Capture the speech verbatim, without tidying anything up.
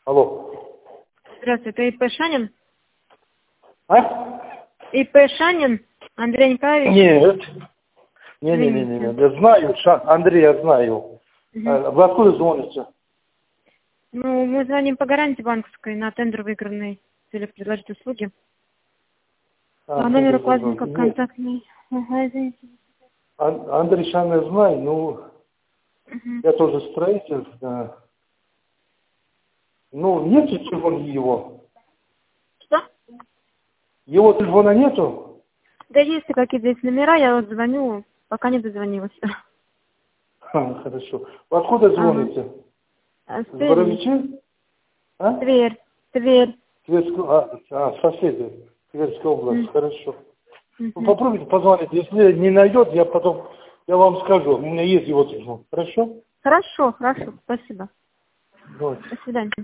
Алло. Здравствуйте, это ИП Шанин? А? ИП Шанин Андрей Николаевич? Нет. Не-не-не, я знаю, Шан, Андрей, я знаю. Угу. А вы откуда звоните? Ну, мы звоним по гарантии банковской на тендер выигранный, цели предложить услуги. А, А номер это указан же- как нет. контактный. Ага, извините. Ан- Андрей Шан я знаю, ну, Угу. я тоже строитель, да. Ну, нет телефона его. Что? Его телефона нету? Да есть какие-то здесь номера, я вот звоню, пока не дозвонилась. Ха, хорошо. Вы откуда Ага. звоните? А, С Тверь. Боровичи? А? Тверь. Тверь. Тверская, а, а, соседи. Тверская область, М. хорошо. Ну, Мгм. попробуйте позвонить. Если не найдет, я потом, я вам скажу. У меня есть его телефон. Хорошо? Хорошо, хорошо, спасибо. Давайте. До свидания.